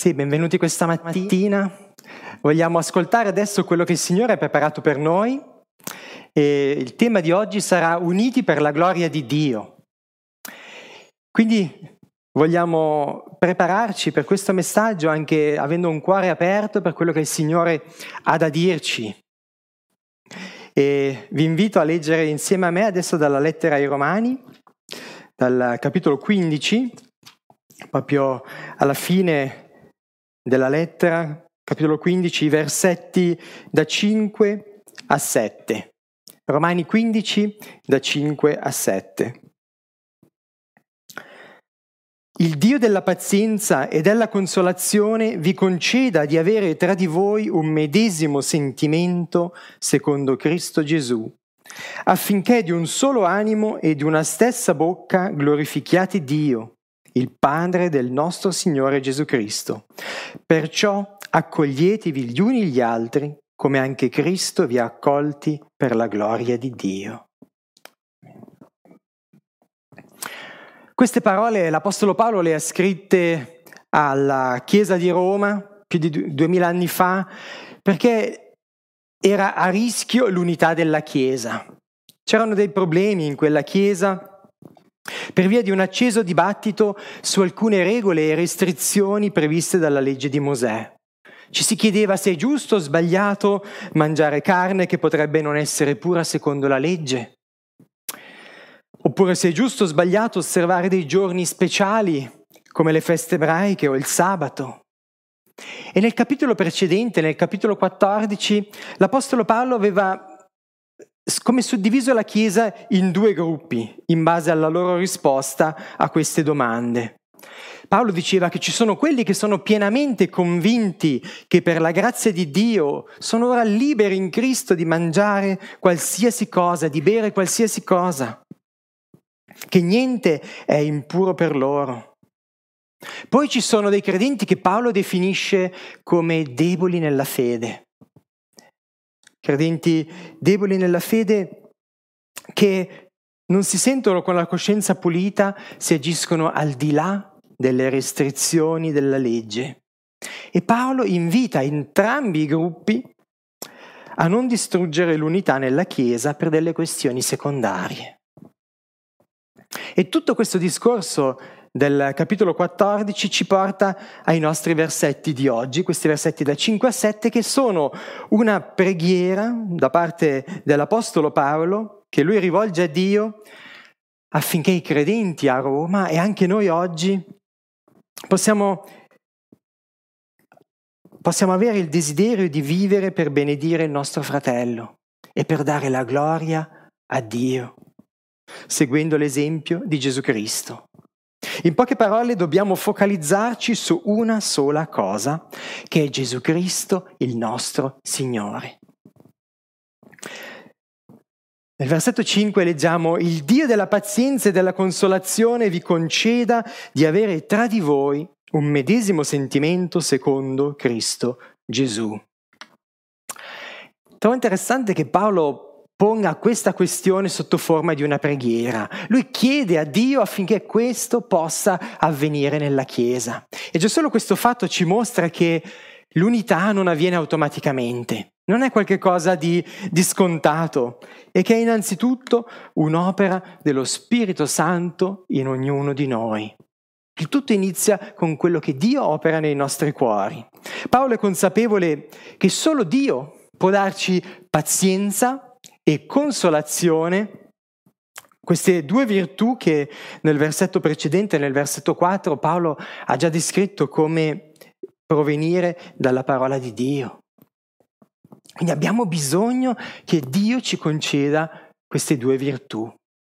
Sì, benvenuti questa mattina. Vogliamo ascoltare adesso quello che il Signore ha preparato per noi. E il tema di oggi sarà Uniti per la gloria di Dio. Quindi vogliamo prepararci per questo messaggio anche avendo un cuore aperto per quello che il Signore ha da dirci. E vi invito a leggere insieme a me adesso dalla lettera ai Romani, dal capitolo 15, proprio alla fine della lettera, capitolo 15, versetti da 5 a 7. Romani 15, da 5 a 7. Il Dio della pazienza e della consolazione vi conceda di avere tra di voi un medesimo sentimento secondo Cristo Gesù, affinché di un solo animo e di una stessa bocca glorifichiate Dio, il Padre del nostro Signore Gesù Cristo. Perciò accoglietevi gli uni gli altri, come anche Cristo vi ha accolti per la gloria di Dio. Queste parole l'Apostolo Paolo le ha scritte alla Chiesa di Roma più di 2000 anni fa, perché era a rischio l'unità della Chiesa. C'erano dei problemi in quella Chiesa per via di un acceso dibattito su alcune regole e restrizioni previste dalla legge di Mosè. Ci si chiedeva se è giusto o sbagliato mangiare carne che potrebbe non essere pura secondo la legge, oppure se è giusto o sbagliato osservare dei giorni speciali come le feste ebraiche o il sabato. E nel capitolo precedente, nel capitolo 14, l'Apostolo Paolo aveva come suddiviso la Chiesa in due gruppi in base alla loro risposta a queste domande. Paolo diceva che ci sono quelli che sono pienamente convinti che per la grazia di Dio sono ora liberi in Cristo di mangiare qualsiasi cosa, di bere qualsiasi cosa, che niente è impuro per loro. Poi ci sono dei credenti che Paolo definisce come deboli nella fede. Credenti deboli nella fede che non si sentono con la coscienza pulita se agiscono al di là delle restrizioni della legge. E Paolo invita entrambi i gruppi a non distruggere l'unità nella Chiesa per delle questioni secondarie. E tutto questo discorso del capitolo 14 ci porta ai nostri versetti di oggi, questi versetti da 5 a 7, che sono una preghiera da parte dell'Apostolo Paolo che lui rivolge a Dio affinché i credenti a Roma e anche noi oggi possiamo avere il desiderio di vivere per benedire il nostro fratello e per dare la gloria a Dio, seguendo l'esempio di Gesù Cristo. In poche parole dobbiamo focalizzarci su una sola cosa, che è Gesù Cristo, il nostro Signore. Nel versetto 5 leggiamo: il Dio della pazienza e della consolazione vi conceda di avere tra di voi un medesimo sentimento secondo Cristo Gesù. Trovo interessante che Paolo ponga questa questione sotto forma di una preghiera. Lui chiede a Dio affinché questo possa avvenire nella Chiesa. E già solo questo fatto ci mostra che l'unità non avviene automaticamente, non è qualcosa di scontato, e che è innanzitutto un'opera dello Spirito Santo in ognuno di noi. Il tutto inizia con quello che Dio opera nei nostri cuori. Paolo è consapevole che solo Dio può darci pazienza e consolazione, queste due virtù che nel versetto precedente, nel versetto 4, Paolo ha già descritto come provenire dalla parola di Dio. Quindi abbiamo bisogno che Dio ci conceda queste due virtù.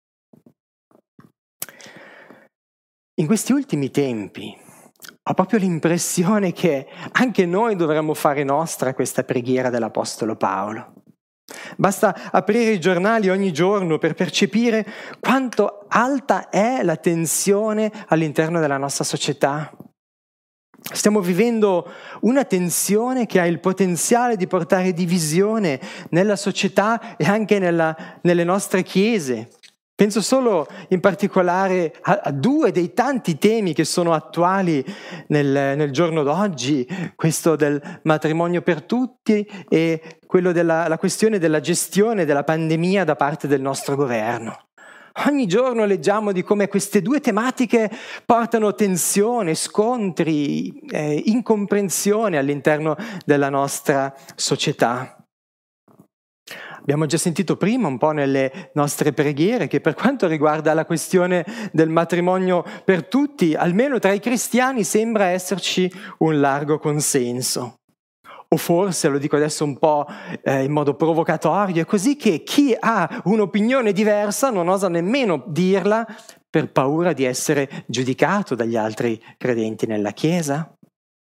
In questi ultimi tempi ho proprio l'impressione che anche noi dovremmo fare nostra questa preghiera dell'Apostolo Paolo. Basta aprire i giornali ogni giorno per percepire quanto alta è la tensione all'interno della nostra società. Stiamo vivendo una tensione che ha il potenziale di portare divisione nella società e anche nelle nostre chiese, Penso solo in particolare a due dei tanti temi che sono attuali nel giorno d'oggi, questo del matrimonio per tutti e quello la questione della gestione della pandemia da parte del nostro governo. Ogni giorno leggiamo di come queste due tematiche portano tensione, scontri, incomprensione all'interno della nostra società. Abbiamo già sentito prima un po' nelle nostre preghiere che per quanto riguarda la questione del matrimonio per tutti, almeno tra i cristiani sembra esserci un largo consenso. O forse, lo dico adesso un po' in modo provocatorio, è così che chi ha un'opinione diversa non osa nemmeno dirla per paura di essere giudicato dagli altri credenti nella Chiesa.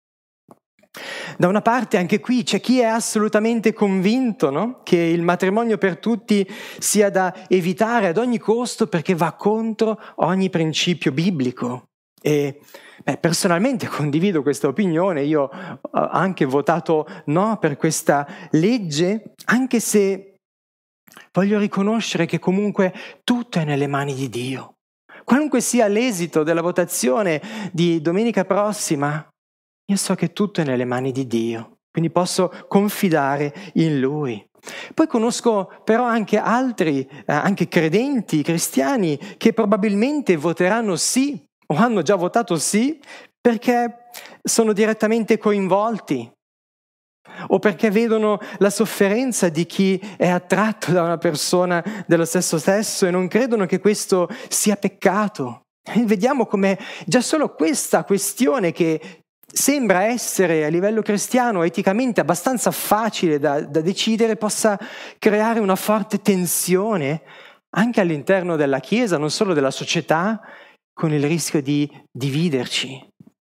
Da una parte anche qui c'è chi è assolutamente convinto, no? Che il matrimonio per tutti sia da evitare ad ogni costo perché va contro ogni principio biblico. E personalmente condivido questa opinione, io ho anche votato no per questa legge, anche se voglio riconoscere che comunque tutto è nelle mani di Dio. Qualunque sia l'esito della votazione di domenica prossima, io so che tutto è nelle mani di Dio, quindi posso confidare in Lui. Poi conosco però anche altri, anche credenti, cristiani, che probabilmente voteranno sì o hanno già votato sì perché sono direttamente coinvolti o perché vedono la sofferenza di chi è attratto da una persona dello stesso sesso e non credono che questo sia peccato. E vediamo come già solo questa questione che sembra essere a livello cristiano eticamente abbastanza facile da decidere possa creare una forte tensione anche all'interno della Chiesa, non solo della società, con il rischio di dividerci.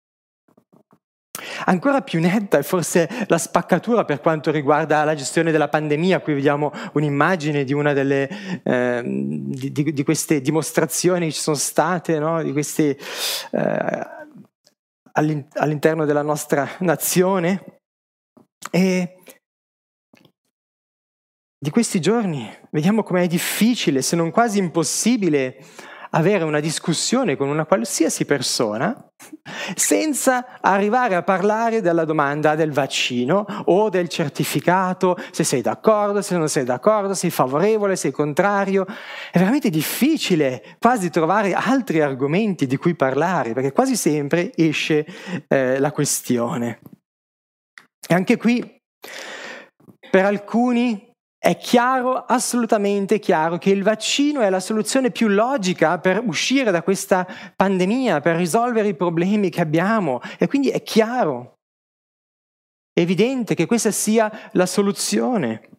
Ancora più netta è forse la spaccatura per quanto riguarda la gestione della pandemia. Qui vediamo un'immagine di una delle di queste dimostrazioni che ci sono state, no? Di questi all'interno della nostra nazione, e di questi giorni vediamo com'è difficile, se non quasi impossibile, avere una discussione con una qualsiasi persona senza arrivare a parlare della domanda del vaccino o del certificato, se sei d'accordo, se non sei d'accordo, sei favorevole, sei contrario. È veramente difficile quasi trovare altri argomenti di cui parlare, perché quasi sempre esce la questione. E anche qui, per alcuni, è chiaro, assolutamente chiaro, che il vaccino è la soluzione più logica per uscire da questa pandemia, per risolvere i problemi che abbiamo. E quindi è chiaro, è evidente che questa sia la soluzione.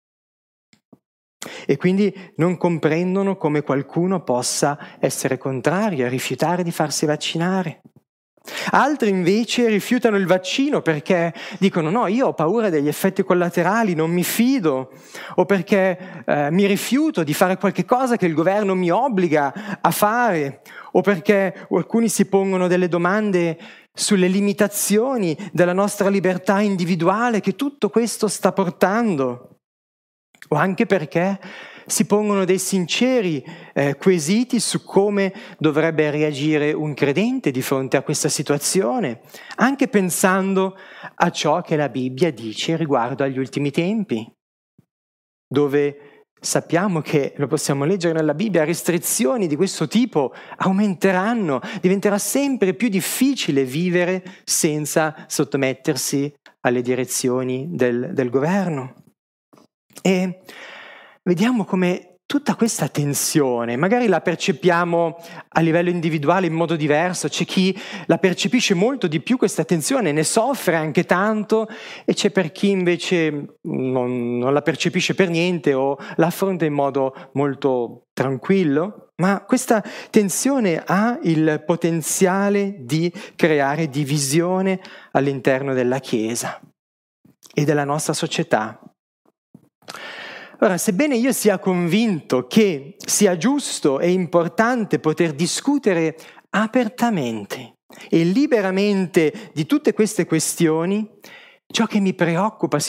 E quindi non comprendono come qualcuno possa essere contrario a rifiutare di farsi vaccinare. Altri invece rifiutano il vaccino perché dicono no, io ho paura degli effetti collaterali, non mi fido, o perché mi rifiuto di fare qualche cosa che il governo mi obbliga a fare, o perché alcuni si pongono delle domande sulle limitazioni della nostra libertà individuale che tutto questo sta portando, o anche perché si pongono dei sinceri quesiti su come dovrebbe reagire un credente di fronte a questa situazione, anche pensando a ciò che la Bibbia dice riguardo agli ultimi tempi, dove sappiamo che, lo possiamo leggere nella Bibbia, restrizioni di questo tipo aumenteranno, diventerà sempre più difficile vivere senza sottomettersi alle direzioni del governo. E vediamo come tutta questa tensione, magari la percepiamo a livello individuale in modo diverso, c'è chi la percepisce molto di più questa tensione, ne soffre anche tanto, e c'è per chi invece non la percepisce per niente o la affronta in modo molto tranquillo. Ma questa tensione ha il potenziale di creare divisione all'interno della Chiesa e della nostra società. Ora, sebbene io sia convinto che sia giusto e importante poter discutere apertamente e liberamente di tutte queste questioni, ciò che mi preoccupa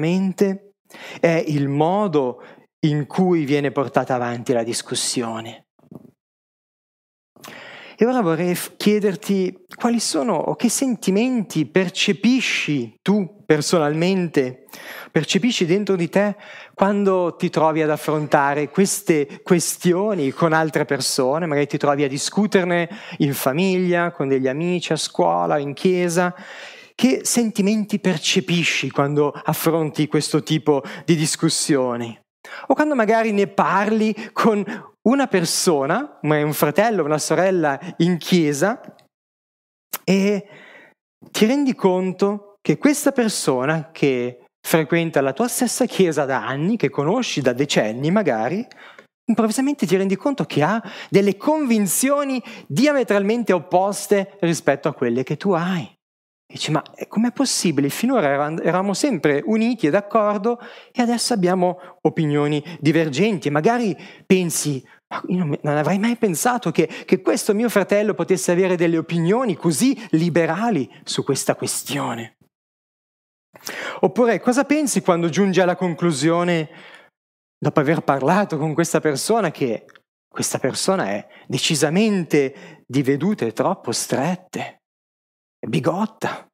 sinceramente è il modo in cui viene portata avanti la discussione. E ora vorrei chiederti quali sono o che sentimenti percepisci tu personalmente, percepisci dentro di te quando ti trovi ad affrontare queste questioni con altre persone, magari ti trovi a discuterne in famiglia, con degli amici, a scuola, in chiesa. Che sentimenti percepisci quando affronti questo tipo di discussioni? O quando magari ne parli con una persona, un fratello, una sorella in chiesa, e ti rendi conto che questa persona che frequenta la tua stessa chiesa da anni, che conosci da decenni magari, improvvisamente ti rendi conto che ha delle convinzioni diametralmente opposte rispetto a quelle che tu hai. E dici, ma com'è possibile? Finora eravamo sempre uniti e d'accordo e adesso abbiamo opinioni divergenti. Magari pensi, ma io non avrei mai pensato che questo mio fratello potesse avere delle opinioni così liberali su questa questione. Oppure cosa pensi quando giungi alla conclusione, dopo aver parlato con questa persona, che questa persona è decisamente di vedute troppo strette? Bigotta.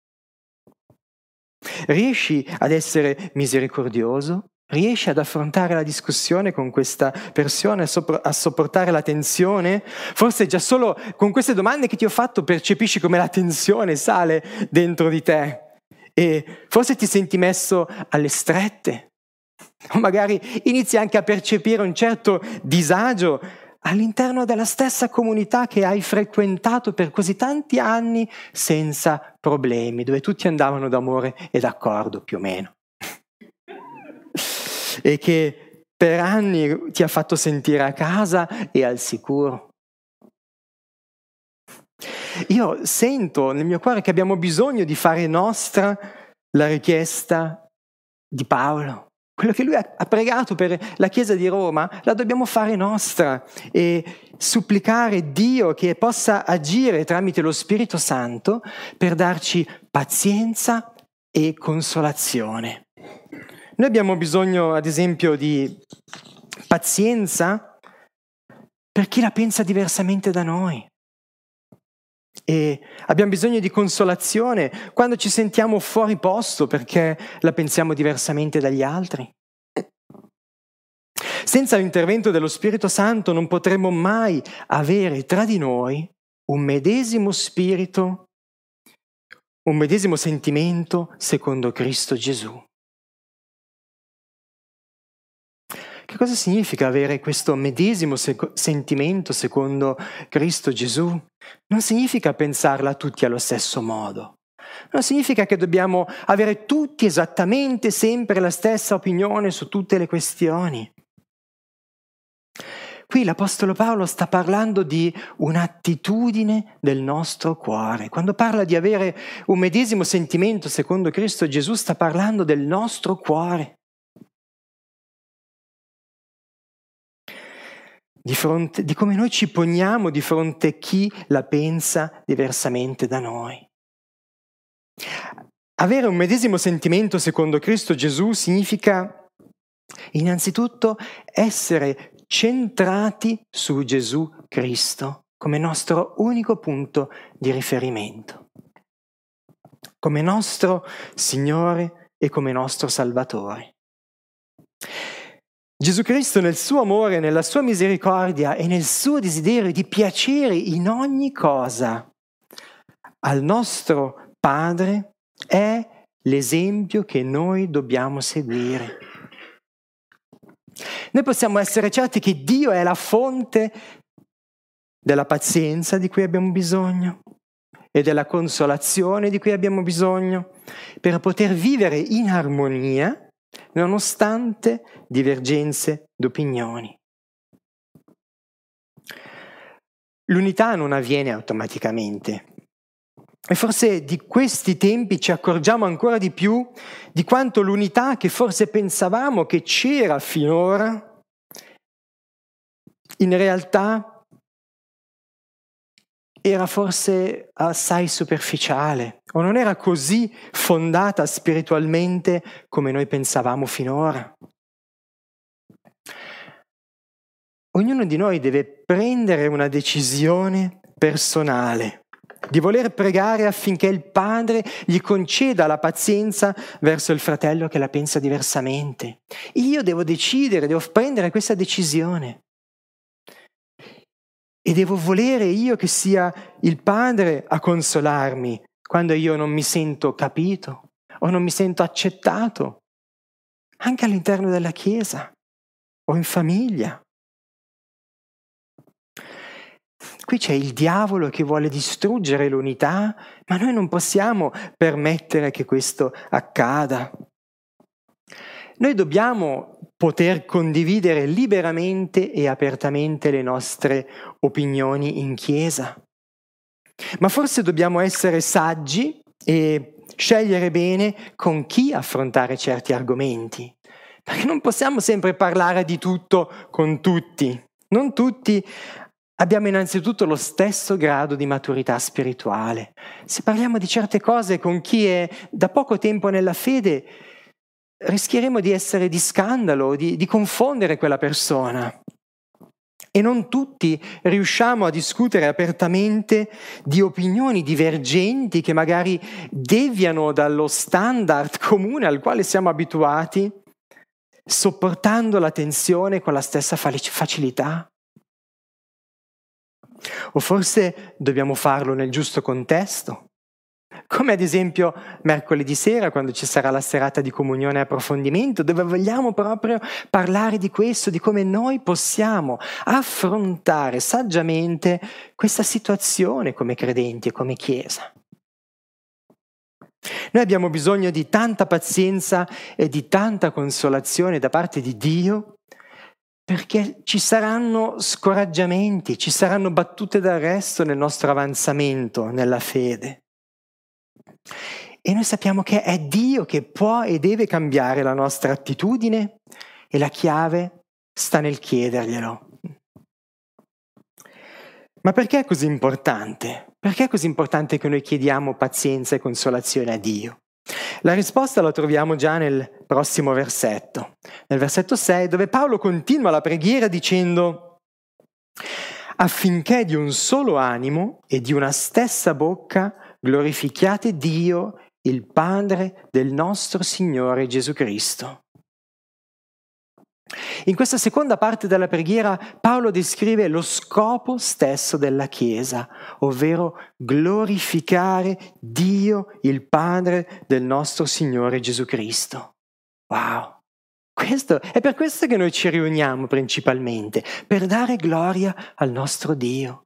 Riesci ad essere misericordioso? Riesci ad affrontare la discussione con questa persona, a sopportare la tensione? Forse già solo con queste domande che ti ho fatto percepisci come la tensione sale dentro di te e forse ti senti messo alle strette. O magari inizi anche a percepire un certo disagio all'interno della stessa comunità che hai frequentato per così tanti anni senza problemi, dove tutti andavano d'amore e d'accordo più o meno. E che per anni ti ha fatto sentire a casa e al sicuro. Io sento nel mio cuore che abbiamo bisogno di fare nostra la richiesta di Paolo. Quello che lui ha pregato per la Chiesa di Roma la dobbiamo fare nostra e supplicare Dio che possa agire tramite lo Spirito Santo per darci pazienza e consolazione. Noi abbiamo bisogno, ad esempio, di pazienza per chi la pensa diversamente da noi. E abbiamo bisogno di consolazione quando ci sentiamo fuori posto perché la pensiamo diversamente dagli altri. Senza l'intervento dello Spirito Santo non potremo mai avere tra di noi un medesimo spirito, un medesimo sentimento secondo Cristo Gesù. Che cosa significa avere questo medesimo sentimento secondo Cristo Gesù? Non significa pensarla tutti allo stesso modo. Non significa che dobbiamo avere tutti esattamente sempre la stessa opinione su tutte le questioni. Qui l'Apostolo Paolo sta parlando di un'attitudine del nostro cuore. Quando parla di avere un medesimo sentimento secondo Cristo Gesù, sta parlando del nostro cuore. Di come noi ci poniamo di fronte a chi la pensa diversamente da noi. Avere un medesimo sentimento secondo Cristo Gesù significa innanzitutto essere centrati su Gesù Cristo come nostro unico punto di riferimento, come nostro Signore e come nostro Salvatore. Gesù Cristo nel suo amore, nella sua misericordia e nel suo desiderio di piacere in ogni cosa al nostro Padre è l'esempio che noi dobbiamo seguire. Noi possiamo essere certi che Dio è la fonte della pazienza di cui abbiamo bisogno e della consolazione di cui abbiamo bisogno per poter vivere in armonia nonostante divergenze d'opinioni. L'unità non avviene automaticamente e forse di questi tempi ci accorgiamo ancora di più di quanto l'unità che forse pensavamo che c'era finora in realtà era forse assai superficiale o non era così fondata spiritualmente come noi pensavamo finora. Ognuno di noi deve prendere una decisione personale, di voler pregare affinché il Padre gli conceda la pazienza verso il fratello che la pensa diversamente. Io devo decidere, devo prendere questa decisione. E devo volere io che sia il Padre a consolarmi quando io non mi sento capito o non mi sento accettato, anche all'interno della Chiesa o in famiglia. Qui c'è il diavolo che vuole distruggere l'unità, ma noi non possiamo permettere che questo accada. Noi dobbiamo poter condividere liberamente e apertamente le nostre opinioni in Chiesa, ma forse dobbiamo essere saggi e scegliere bene con chi affrontare certi argomenti, perché non possiamo sempre parlare di tutto con tutti. Non tutti abbiamo innanzitutto lo stesso grado di maturità spirituale. Se parliamo di certe cose con chi è da poco tempo nella fede, rischieremo di essere di scandalo, di confondere quella persona. E non tutti riusciamo a discutere apertamente di opinioni divergenti che magari deviano dallo standard comune al quale siamo abituati, sopportando la tensione con la stessa facilità. O forse dobbiamo farlo nel giusto contesto, come ad esempio mercoledì sera quando ci sarà la serata di comunione e approfondimento, dove vogliamo proprio parlare di questo, di come noi possiamo affrontare saggiamente questa situazione come credenti e come Chiesa. Noi abbiamo bisogno di tanta pazienza e di tanta consolazione da parte di Dio, perché ci saranno scoraggiamenti, ci saranno battute d'arresto nel nostro avanzamento nella fede. E noi sappiamo che è Dio che può e deve cambiare la nostra attitudine e la chiave sta nel chiederglielo. Ma perché è così importante? Perché è così importante che noi chiediamo pazienza e consolazione a Dio? La risposta la troviamo già nel prossimo versetto, nel versetto 6, dove Paolo continua la preghiera dicendo: affinché di un solo animo e di una stessa bocca glorifichiate Dio, il Padre del nostro Signore Gesù Cristo. In questa seconda parte della preghiera Paolo descrive lo scopo stesso della Chiesa, ovvero glorificare Dio, il Padre del nostro Signore Gesù Cristo. Wow! È per questo che noi ci riuniamo principalmente, per dare gloria al nostro Dio.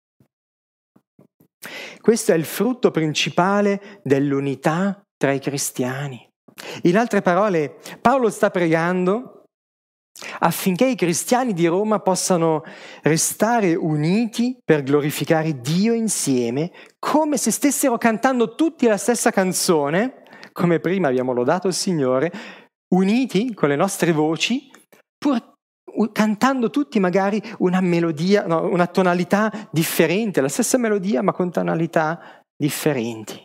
Questo è il frutto principale dell'unità tra i cristiani. In altre parole, Paolo sta pregando affinché i cristiani di Roma possano restare uniti per glorificare Dio insieme, come se stessero cantando tutti la stessa canzone, come prima abbiamo lodato il Signore, uniti con le nostre voci, pur cantando tutti magari una melodia, no, una tonalità differente, la stessa melodia ma con tonalità differenti.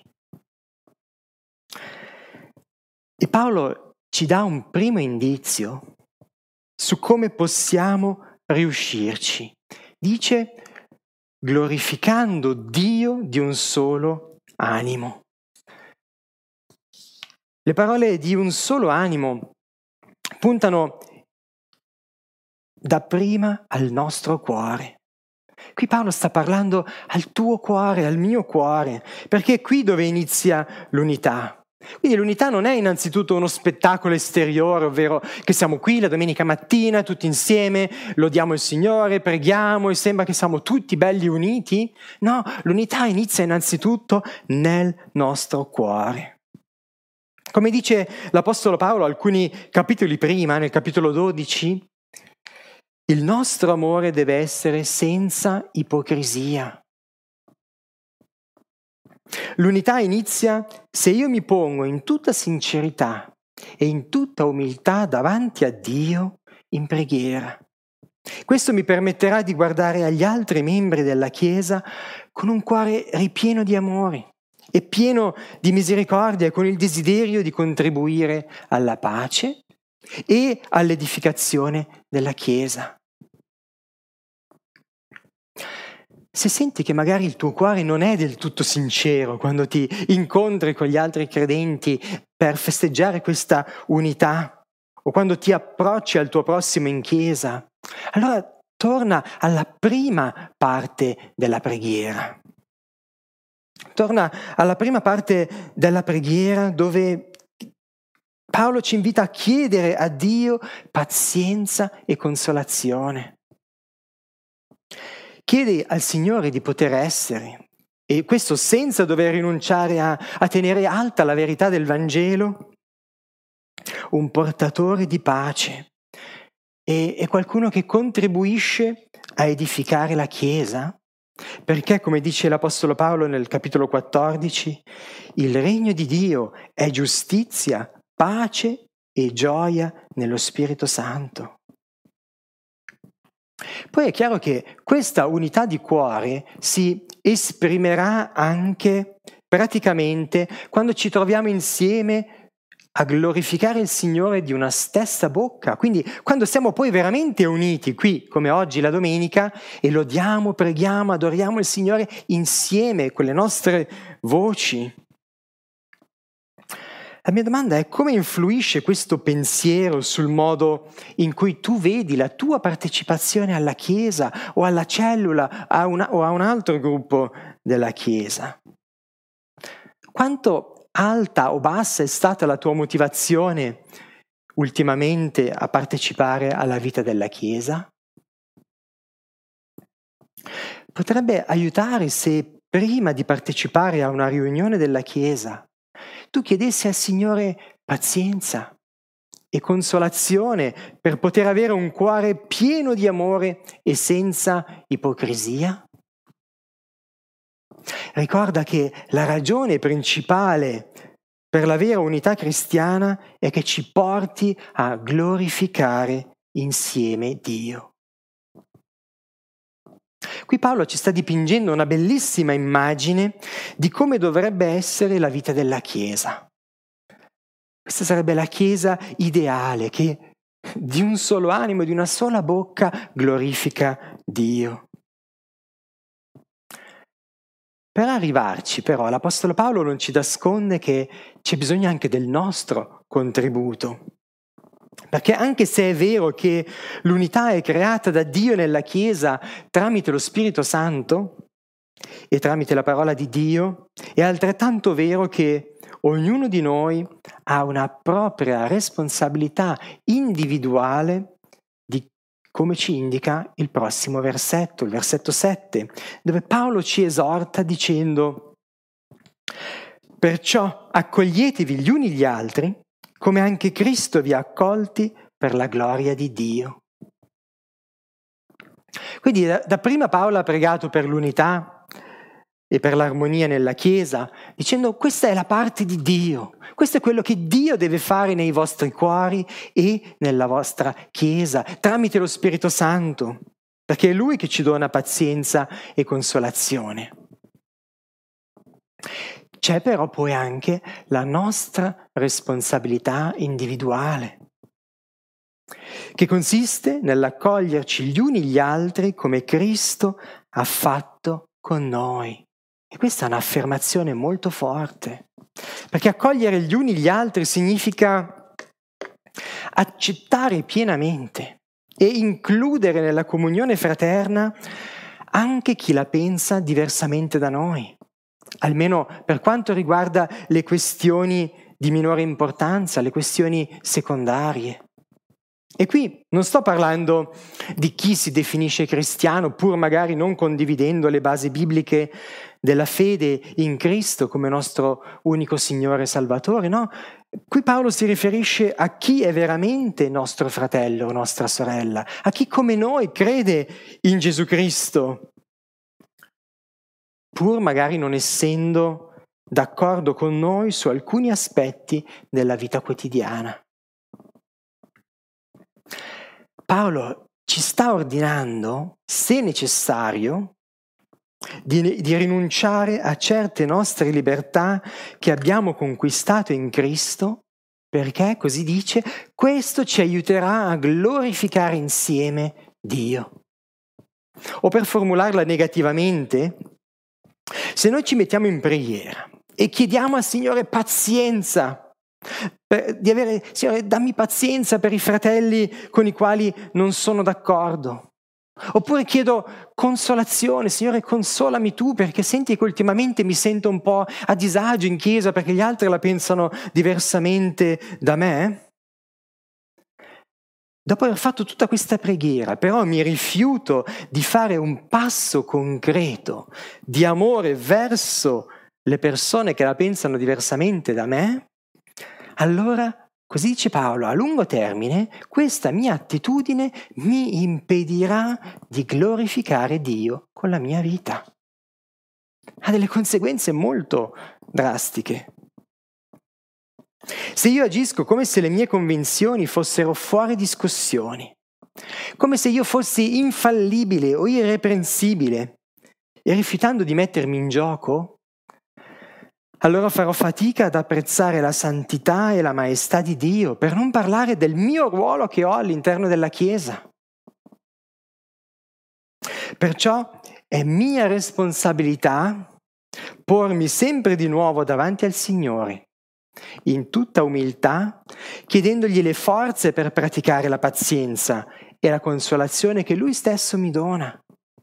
E Paolo ci dà un primo indizio su come possiamo riuscirci. Dice: glorificando Dio di un solo animo. Le parole di un solo animo puntano dapprima al nostro cuore. Qui Paolo sta parlando al tuo cuore, al mio cuore, perché è qui dove inizia l'unità. Quindi l'unità non è innanzitutto uno spettacolo esteriore, ovvero che siamo qui la domenica mattina tutti insieme, lodiamo il Signore, preghiamo e sembra che siamo tutti belli uniti. No, l'unità inizia innanzitutto nel nostro cuore. Come dice l'Apostolo Paolo alcuni capitoli prima, nel capitolo 12, il nostro amore deve essere senza ipocrisia. L'unità inizia se io mi pongo in tutta sincerità e in tutta umiltà davanti a Dio in preghiera. Questo mi permetterà di guardare agli altri membri della Chiesa con un cuore ripieno di amore e pieno di misericordia, con il desiderio di contribuire alla pace e all'edificazione della Chiesa. se senti che magari il tuo cuore non è del tutto sincero quando ti incontri con gli altri credenti per festeggiare questa unità, o quando ti approcci al tuo prossimo in chiesa, allora torna alla prima parte della preghiera. Torna alla prima parte della preghiera dove Paolo ci invita a chiedere a Dio pazienza e consolazione. Chiedi al Signore di poter essere, e questo senza dover rinunciare a tenere alta la verità del Vangelo, un portatore di pace e qualcuno che contribuisce a edificare la Chiesa, perché, come dice l'Apostolo Paolo nel capitolo 14, il regno di Dio è giustizia, pace e gioia nello Spirito Santo. Poi è chiaro che questa unità di cuore si esprimerà anche praticamente quando ci troviamo insieme a glorificare il Signore di una stessa bocca, quindi quando siamo poi veramente uniti qui, come oggi la domenica, e lodiamo, preghiamo, adoriamo il Signore insieme con le nostre voci. La mia domanda è: come influisce questo pensiero sul modo in cui tu vedi la tua partecipazione alla Chiesa o alla cellula o a un altro gruppo della Chiesa? Quanto alta o bassa è stata la tua motivazione ultimamente a partecipare alla vita della Chiesa? Potrebbe aiutare se prima di partecipare a una riunione della Chiesa tu chiedessi al Signore pazienza e consolazione per poter avere un cuore pieno di amore e senza ipocrisia. Ricorda che la ragione principale per la vera unità cristiana è che ci porti a glorificare insieme Dio. Qui Paolo ci sta dipingendo una bellissima immagine di come dovrebbe essere la vita della Chiesa. Questa sarebbe la Chiesa ideale che di un solo animo, di una sola bocca glorifica Dio. Per arrivarci però l'Apostolo Paolo non ci nasconde che c'è bisogno anche del nostro contributo. Perché anche se è vero che l'unità è creata da Dio nella Chiesa tramite lo Spirito Santo e tramite la parola di Dio, è altrettanto vero che ognuno di noi ha una propria responsabilità individuale di come ci indica il prossimo versetto, il versetto 7, dove Paolo ci esorta dicendo: «Perciò accoglietevi gli uni gli altri, come anche Cristo vi ha accolti per la gloria di Dio». Quindi da prima Paolo ha pregato per l'unità e per l'armonia nella Chiesa, dicendo: questa è la parte di Dio, questo è quello che Dio deve fare nei vostri cuori e nella vostra Chiesa, tramite lo Spirito Santo, perché è Lui che ci dona pazienza e consolazione. C'è però poi anche la nostra responsabilità individuale, che consiste nell'accoglierci gli uni gli altri come Cristo ha fatto con noi. E questa è un'affermazione molto forte, perché accogliere gli uni gli altri significa accettare pienamente e includere nella comunione fraterna anche chi la pensa diversamente da noi, almeno per quanto riguarda le questioni di minore importanza, le questioni secondarie. E qui non sto parlando di chi si definisce cristiano pur magari non condividendo le basi bibliche della fede in Cristo come nostro unico Signore e Salvatore, no? Qui Paolo si riferisce a chi è veramente nostro fratello o nostra sorella, a chi come noi crede in Gesù Cristo, pur magari non essendo d'accordo con noi su alcuni aspetti della vita quotidiana. Paolo ci sta ordinando, se necessario, di rinunciare a certe nostre libertà che abbiamo conquistato in Cristo, perché, così dice, questo ci aiuterà a glorificare insieme Dio. O per formularla negativamente, se noi ci mettiamo in preghiera e chiediamo al Signore pazienza, Signore, dammi pazienza per i fratelli con i quali non sono d'accordo. Oppure chiedo consolazione, Signore, consolami tu, perché senti che ultimamente mi sento un po' a disagio in chiesa perché gli altri la pensano diversamente da me. Dopo aver fatto tutta questa preghiera, però mi rifiuto di fare un passo concreto di amore verso le persone che la pensano diversamente da me, allora, così dice Paolo, a lungo termine, questa mia attitudine mi impedirà di glorificare Dio con la mia vita. Ha delle conseguenze molto drastiche. Se io agisco come se le mie convinzioni fossero fuori discussione, come se io fossi infallibile o irreprensibile, e rifiutando di mettermi in gioco, allora farò fatica ad apprezzare la santità e la maestà di Dio, per non parlare del mio ruolo che ho all'interno della Chiesa. Perciò è mia responsabilità pormi sempre di nuovo davanti al Signore, in tutta umiltà, chiedendogli le forze per praticare la pazienza e la consolazione che Lui stesso mi dona.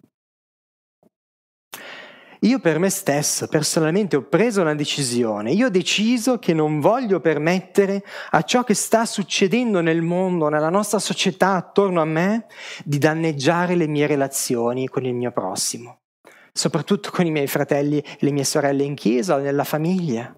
Io per me stesso, personalmente, ho preso una decisione. Io ho deciso che non voglio permettere a ciò che sta succedendo nel mondo, nella nostra società attorno a me, di danneggiare le mie relazioni con il mio prossimo, soprattutto con i miei fratelli e le mie sorelle in chiesa o nella famiglia.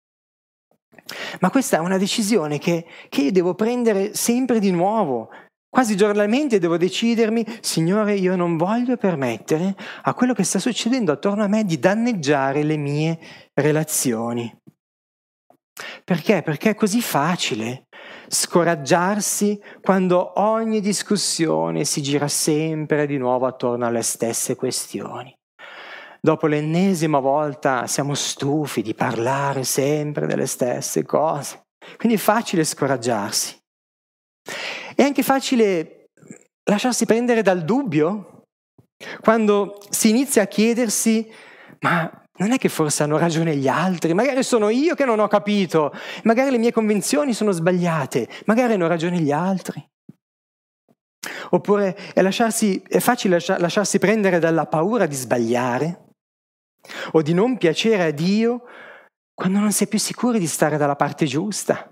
Ma questa è una decisione che io devo prendere sempre di nuovo. Quasi giornalmente devo decidermi, Signore, io non voglio permettere a quello che sta succedendo attorno a me di danneggiare le mie relazioni. Perché? Perché è così facile scoraggiarsi quando ogni discussione si gira sempre di nuovo attorno alle stesse questioni. Dopo l'ennesima volta siamo stufi di parlare sempre delle stesse cose. Quindi è facile scoraggiarsi. È anche facile lasciarsi prendere dal dubbio, quando si inizia a chiedersi, ma non è che forse hanno ragione gli altri? Magari sono io che non ho capito, magari le mie convinzioni sono sbagliate, magari hanno ragione gli altri. Oppure è facile lasciarsi prendere dalla paura di sbagliare o di non piacere a Dio quando non si è più sicuri di stare dalla parte giusta.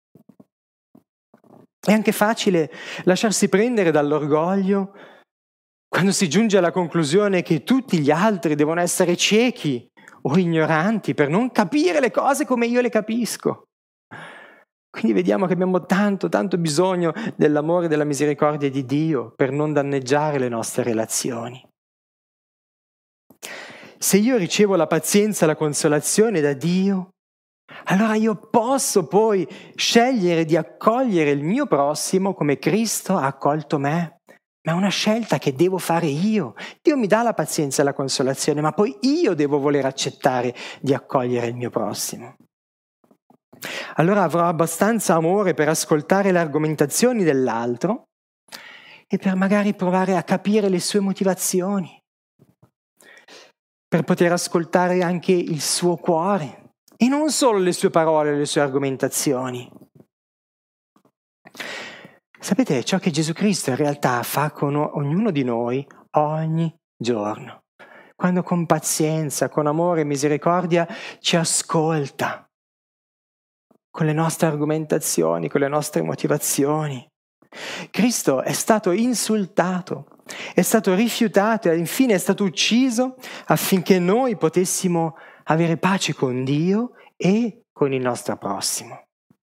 È anche facile lasciarsi prendere dall'orgoglio quando si giunge alla conclusione che tutti gli altri devono essere ciechi o ignoranti per non capire le cose come io le capisco. Quindi vediamo che abbiamo tanto bisogno dell'amore e della misericordia di Dio per non danneggiare le nostre relazioni. Se io ricevo la pazienza e la consolazione da Dio, allora io posso poi scegliere di accogliere il mio prossimo come Cristo ha accolto me. Ma è una scelta che devo fare io. Dio mi dà la pazienza e la consolazione, ma poi io devo voler accettare di accogliere il mio prossimo. Allora avrò abbastanza amore per ascoltare le argomentazioni dell'altro e per magari provare a capire le sue motivazioni, per poter ascoltare anche il suo cuore e non solo le sue parole, le sue argomentazioni. Sapete, ciò che Gesù Cristo in realtà fa con ognuno di noi ogni giorno, quando con pazienza, con amore e misericordia ci ascolta, con le nostre argomentazioni, con le nostre motivazioni. Cristo è stato insultato, è stato rifiutato e infine è stato ucciso affinché noi potessimo avere pace con Dio e con il nostro prossimo.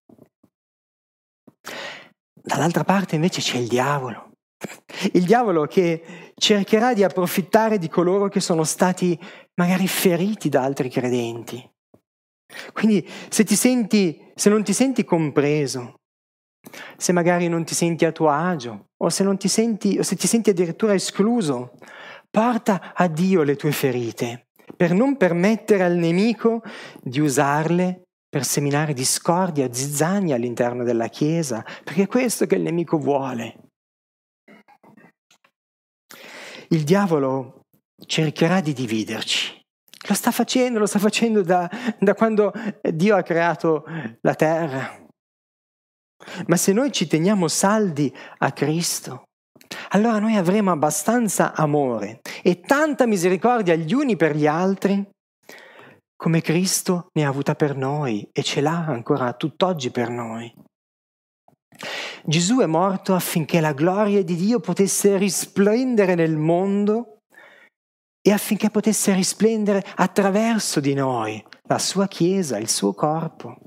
Dall'altra parte invece c'è il diavolo che cercherà di approfittare di coloro che sono stati magari feriti da altri credenti. Quindi se non ti senti compreso, se magari non ti senti a tuo agio, o se ti senti addirittura escluso, porta a Dio le tue ferite, per non permettere al nemico di usarle per seminare discordia e zizzania all'interno della Chiesa, perché è questo che il nemico vuole. il diavolo cercherà di dividerci. Lo sta facendo da quando Dio ha creato la terra. Ma se noi ci teniamo saldi a Cristo, allora noi avremo abbastanza amore e tanta misericordia gli uni per gli altri, come Cristo ne ha avuta per noi e ce l'ha ancora tutt'oggi per noi. Gesù è morto affinché la gloria di Dio potesse risplendere nel mondo e affinché potesse risplendere attraverso di noi, la sua Chiesa, il suo corpo.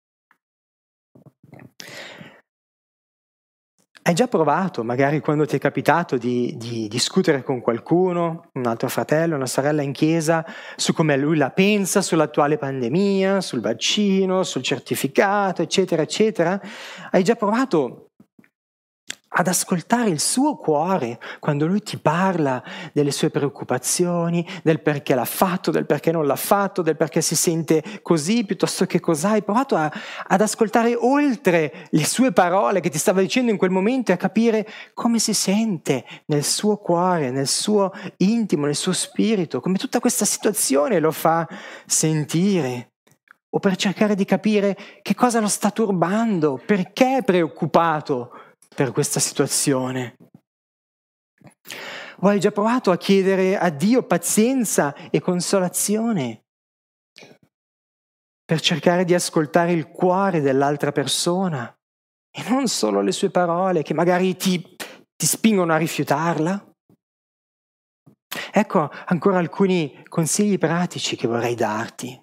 Hai già provato, magari quando ti è capitato di discutere con qualcuno, un altro fratello, una sorella in chiesa, su come lui la pensa sull'attuale pandemia, sul vaccino, sul certificato, eccetera, eccetera? Hai già provato ad ascoltare il suo cuore quando lui ti parla delle sue preoccupazioni, del perché l'ha fatto, del perché non l'ha fatto, del perché si sente così piuttosto che cos'ha? Hai provato ad ascoltare oltre le sue parole che ti stava dicendo in quel momento e a capire come si sente nel suo cuore, nel suo intimo, nel suo spirito, come tutta questa situazione lo fa sentire? O per cercare di capire che cosa lo sta turbando, perché è preoccupato per questa situazione. O hai già provato a chiedere a Dio pazienza e consolazione per cercare di ascoltare il cuore dell'altra persona e non solo le sue parole che magari ti spingono a rifiutarla? Ecco ancora alcuni consigli pratici che vorrei darti.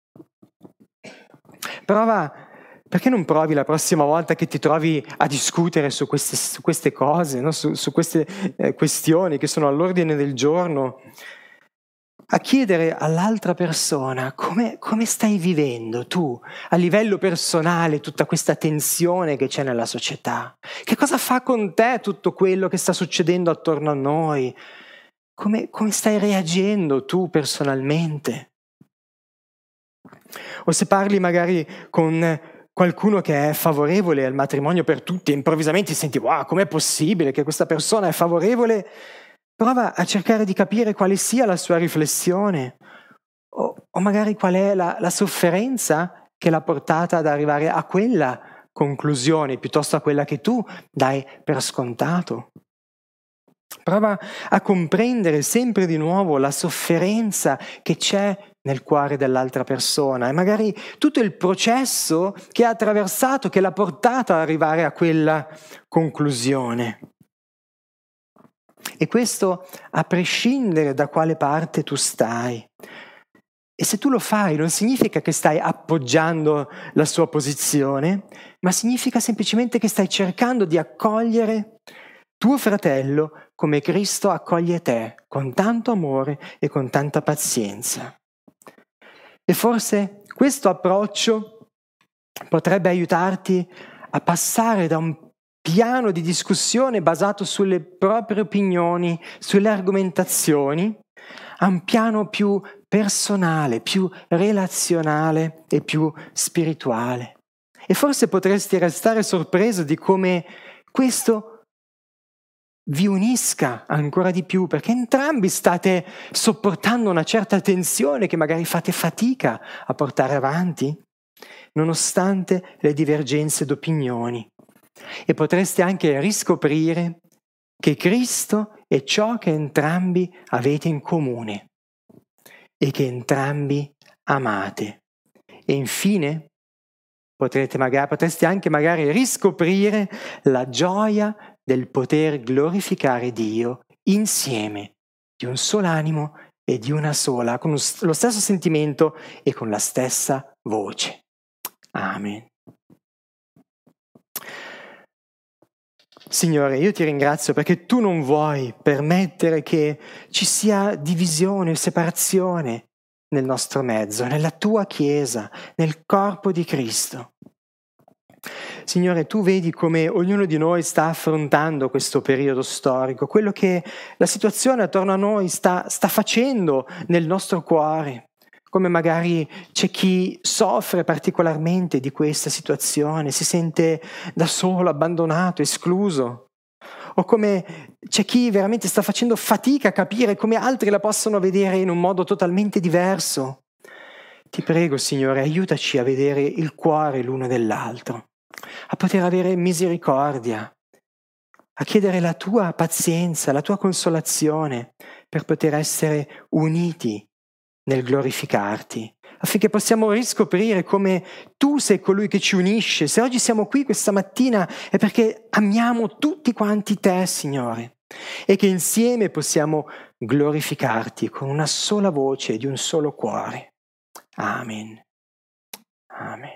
Perché non provi la prossima volta che ti trovi a discutere su queste cose, no? su queste questioni che sono all'ordine del giorno, a chiedere all'altra persona come stai vivendo tu, a livello personale, tutta questa tensione che c'è nella società? Che cosa fa con te tutto quello che sta succedendo attorno a noi? Come stai reagendo tu personalmente? O se parli magari con qualcuno che è favorevole al matrimonio per tutti e improvvisamente senti wow, com'è possibile che questa persona è favorevole? Prova a cercare di capire quale sia la sua riflessione o magari qual è la sofferenza che l'ha portata ad arrivare a quella conclusione piuttosto a quella che tu dai per scontato. Prova a comprendere sempre di nuovo la sofferenza che c'è nel cuore dell'altra persona e magari tutto il processo che ha attraversato, che l'ha portato ad arrivare a quella conclusione. E questo a prescindere da quale parte tu stai. E se tu lo fai non significa che stai appoggiando la sua posizione, ma significa semplicemente che stai cercando di accogliere tuo fratello come Cristo accoglie te, con tanto amore e con tanta pazienza. E forse questo approccio potrebbe aiutarti a passare da un piano di discussione basato sulle proprie opinioni, sulle argomentazioni, a un piano più personale, più relazionale e più spirituale. E forse potresti restare sorpreso di come questo vi unisca ancora di più, perché entrambi state sopportando una certa tensione che magari fate fatica a portare avanti, nonostante le divergenze d'opinioni. E potreste anche riscoprire che Cristo è ciò che entrambi avete in comune e che entrambi amate. E infine potreste anche magari riscoprire la gioia del poter glorificare Dio insieme, di un solo animo e di una sola, con lo stesso sentimento e con la stessa voce. Amen. Signore, io ti ringrazio perché tu non vuoi permettere che ci sia divisione o separazione nel nostro mezzo, nella tua Chiesa, nel corpo di Cristo. Signore, tu vedi come ognuno di noi sta affrontando questo periodo storico, quello che la situazione attorno a noi sta facendo nel nostro cuore, come magari c'è chi soffre particolarmente di questa situazione, si sente da solo, abbandonato, escluso. o come c'è chi veramente sta facendo fatica a capire come altri la possono vedere in un modo totalmente diverso. Ti prego, Signore, aiutaci a vedere il cuore l'uno dell'altro, a poter avere misericordia, a chiedere la tua pazienza, la tua consolazione per poter essere uniti nel glorificarti, affinché possiamo riscoprire come tu sei colui che ci unisce. Se oggi siamo qui questa mattina è perché amiamo tutti quanti te, Signore, e che insieme possiamo glorificarti con una sola voce di un solo cuore. Amen. Amen.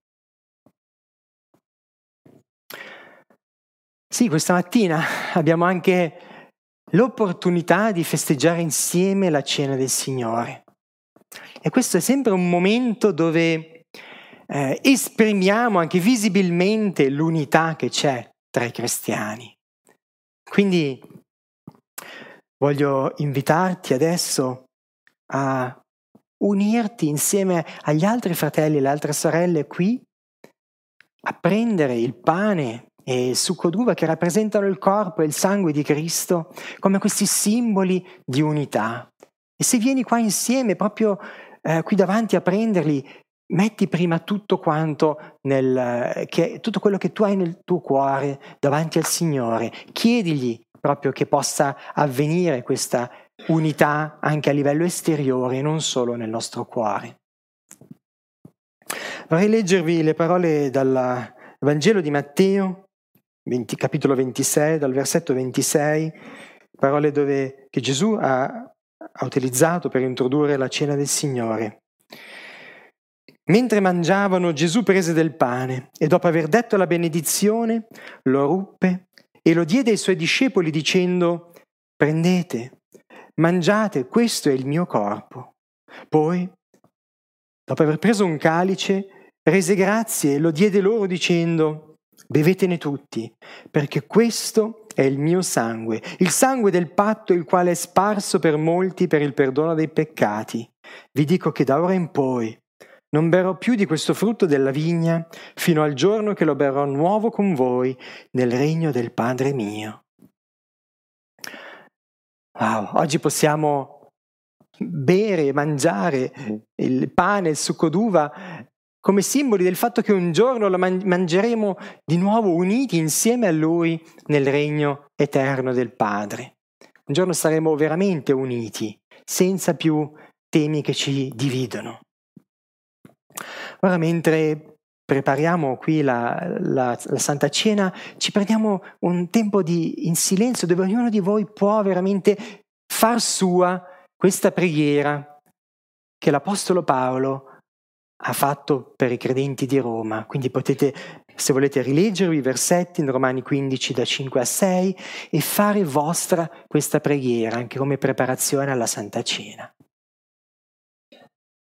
Sì, questa mattina abbiamo anche l'opportunità di festeggiare insieme la cena del Signore. E questo è sempre un momento dove esprimiamo anche visibilmente l'unità che c'è tra i cristiani. Quindi voglio invitarti adesso a unirti insieme agli altri fratelli e le altre sorelle qui, a prendere il pane e il succo d'uva che rappresentano il corpo e il sangue di Cristo come questi simboli di unità. E se vieni qua insieme, proprio qui davanti a prenderli, metti prima tutto quanto tutto quello che tu hai nel tuo cuore davanti al Signore. Chiedigli proprio che possa avvenire questa unità anche a livello esteriore, non solo nel nostro cuore. Vorrei leggervi le parole dal Vangelo di Matteo, capitolo 26, dal versetto 26, parole che Gesù ha utilizzato per introdurre la cena del Signore. Mentre mangiavano, Gesù prese del pane e dopo aver detto la benedizione, lo ruppe e lo diede ai suoi discepoli dicendo: «Prendete, mangiate, questo è il mio corpo». Poi, dopo aver preso un calice, rese grazie e lo diede loro dicendo: «Bevetene tutti, perché questo è il mio sangue, il sangue del patto, il quale è sparso per molti per il perdono dei peccati. Vi dico che da ora in poi non berrò più di questo frutto della vigna fino al giorno che lo berrò nuovo con voi nel regno del Padre mio». Wow, oggi possiamo bere e mangiare il pane, il succo d'uva come simboli del fatto che un giorno lo mangeremo di nuovo uniti insieme a Lui nel regno eterno del Padre. Un giorno saremo veramente uniti, senza più temi che ci dividono. Ora, mentre prepariamo qui la Santa Cena, ci prendiamo un tempo in silenzio dove ognuno di voi può veramente far sua questa preghiera che l'Apostolo Paolo ha fatto per i credenti di Roma. Quindi potete, se volete, rileggervi i versetti in Romani 15 da 5 a 6 e fare vostra questa preghiera anche come preparazione alla Santa Cena.